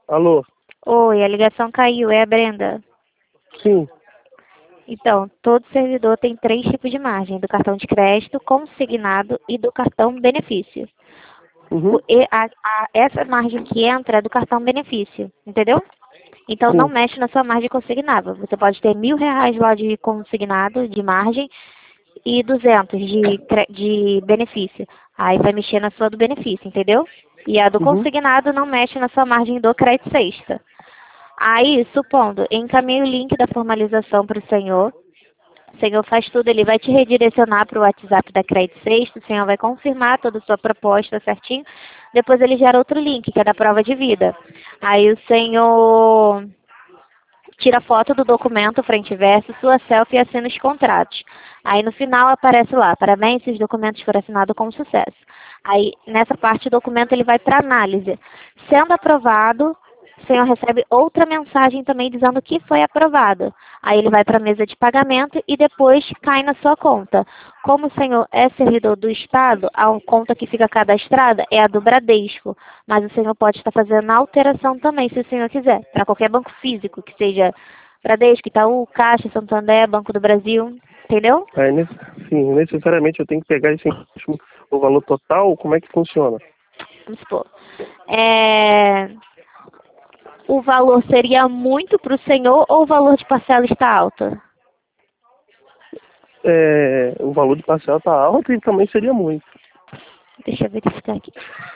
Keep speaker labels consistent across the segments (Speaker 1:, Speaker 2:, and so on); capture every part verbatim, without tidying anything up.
Speaker 1: Alô?
Speaker 2: Oi, a ligação caiu, é a Brenda.
Speaker 1: Sim.
Speaker 2: Então, todo servidor tem três tipos de margem, do cartão de crédito, consignado e do cartão benefício.
Speaker 1: Uhum.
Speaker 2: O- e a- a- essa margem que entra é do cartão benefício, entendeu? Então, não
Speaker 1: Sim.
Speaker 2: mexe na sua margem consignada. Você pode ter mil reais lá de consignado, de margem, e duzentos de, cre- de benefício. Aí vai mexer na sua do benefício, entendeu? E a do
Speaker 1: Uhum.
Speaker 2: consignado não mexe na sua margem do crédito sexta. Aí, supondo, encaminhe o link da formalização para o senhor. O senhor faz tudo, ele vai te redirecionar para o WhatsApp da Crédito Sexta, o senhor vai confirmar toda a sua proposta certinho. Depois ele gera outro link, que é da prova de vida. Aí o senhor tira foto do documento, frente e verso, sua selfie e assina os contratos. Aí no final aparece lá, parabéns, esses documentos foram assinados com sucesso. Aí nessa parte o documento ele vai para análise. Sendo aprovado, o senhor recebe outra mensagem também dizendo que foi aprovado. Aí ele vai para a mesa de pagamento e depois cai na sua conta. Como o senhor é servidor do Estado, a conta que fica cadastrada é a do Bradesco. Mas o senhor pode estar fazendo a alteração também, se o senhor quiser, para qualquer banco físico, que seja Bradesco, Itaú, Caixa, Santander, Banco do Brasil. Entendeu?
Speaker 1: Aí, nesse- sim, necessariamente eu tenho que pegar esse empréstimo, o valor total, como é que funciona?
Speaker 2: Vamos supor. É, o valor seria muito para o senhor ou o valor de parcela está alto?
Speaker 1: É, o valor de parcela está alto e também seria muito.
Speaker 2: Deixa eu verificar aqui.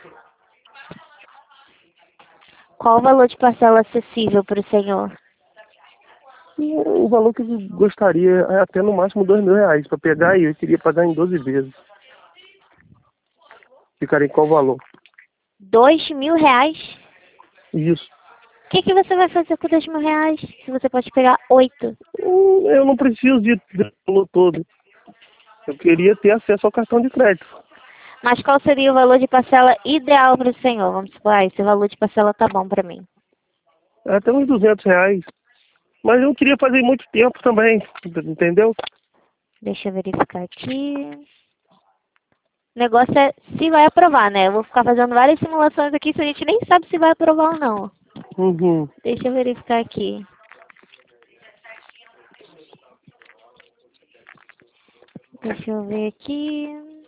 Speaker 2: Qual o valor de parcela acessível para o senhor?
Speaker 1: E o valor que eu gostaria é até no máximo dois mil reais para pegar e eu queria pagar em doze vezes. Ficaria em qual valor?
Speaker 2: Dois mil reais?
Speaker 1: Isso.
Speaker 2: O que, que você vai fazer com dois mil reais? Se você pode pegar oito?
Speaker 1: Hum, Eu não preciso de, de valor todo. Eu queria ter acesso ao cartão de crédito.
Speaker 2: Mas qual seria o valor de parcela ideal para o senhor? Vamos supor, ah, esse valor de parcela tá bom para mim.
Speaker 1: Até uns duzentos reais. Mas eu queria fazer muito tempo também, entendeu?
Speaker 2: Deixa eu verificar aqui. O negócio é se vai aprovar, né? Eu vou ficar fazendo várias simulações aqui se a gente nem sabe se vai aprovar ou não.
Speaker 1: Uhum.
Speaker 2: Deixa eu verificar aqui. Deixa eu ver aqui.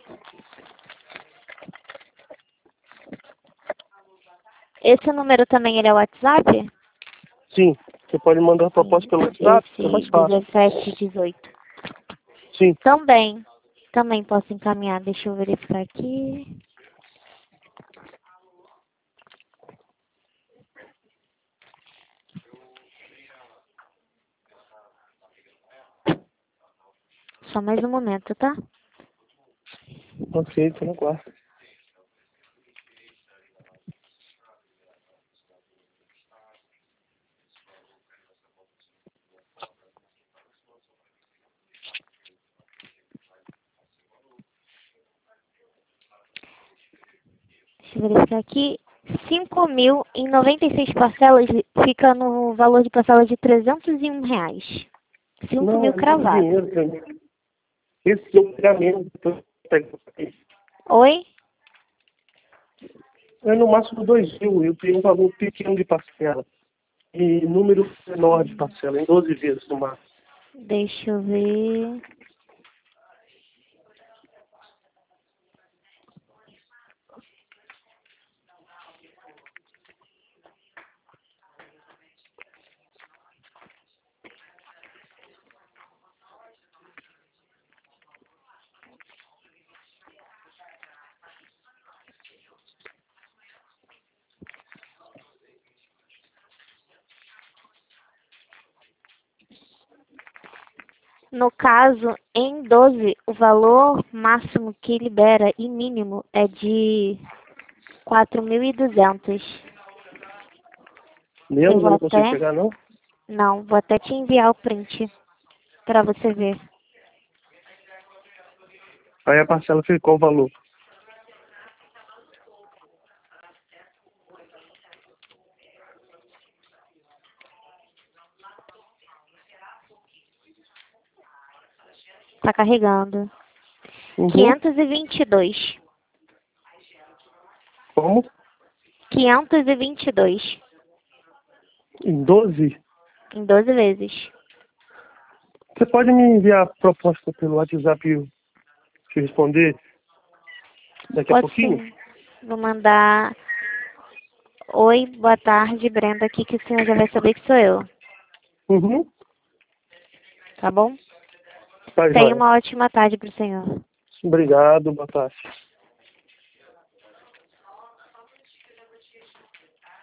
Speaker 2: Esse número também ele é WhatsApp?
Speaker 1: Sim, você pode mandar a proposta pelo WhatsApp, é mais
Speaker 2: Esse
Speaker 1: fácil.
Speaker 2: dezessete dezoito.
Speaker 1: Sim,
Speaker 2: Também. Também posso encaminhar. Deixa eu verificar aqui. Só mais um momento, tá?
Speaker 1: ok, tô no quarto.
Speaker 2: Deixa eu verificar aqui. Cinco mil em noventa e seis parcelas fica no valor de parcela de trezentos e um reais. Cinco
Speaker 1: Não,
Speaker 2: mil
Speaker 1: é muito
Speaker 2: cravado.
Speaker 1: dinheiro pra mim. Esse é o pagamento.
Speaker 2: Oi?
Speaker 1: É no máximo dois mil, eu tenho um valor pequeno de parcela. E número menor de parcela, em doze vezes no máximo.
Speaker 2: Deixa eu ver. No caso, em doze, o valor máximo que libera e mínimo é de quatro mil e duzentos. Eu
Speaker 1: Menos eu
Speaker 2: vou
Speaker 1: não consigo
Speaker 2: até...
Speaker 1: pegar, não?
Speaker 2: Não, vou até te enviar o print para você ver.
Speaker 1: Aí a parcela fica qual o valor?
Speaker 2: Tá carregando.
Speaker 1: Uhum.
Speaker 2: quinhentos e vinte e dois.
Speaker 1: Como?
Speaker 2: quinhentos e vinte e dois.
Speaker 1: Em doze?
Speaker 2: Em doze vezes.
Speaker 1: Você pode me enviar a proposta pelo WhatsApp e eu te responder daqui a
Speaker 2: Pode
Speaker 1: pouquinho?
Speaker 2: sim. Vou mandar... Oi, boa tarde, Brenda aqui, que o senhor já vai saber que sou eu.
Speaker 1: Uhum.
Speaker 2: Tá bom?
Speaker 1: Tá,
Speaker 2: Tenha
Speaker 1: joia.
Speaker 2: uma ótima tarde pro senhor.
Speaker 1: Obrigado, boa tarde.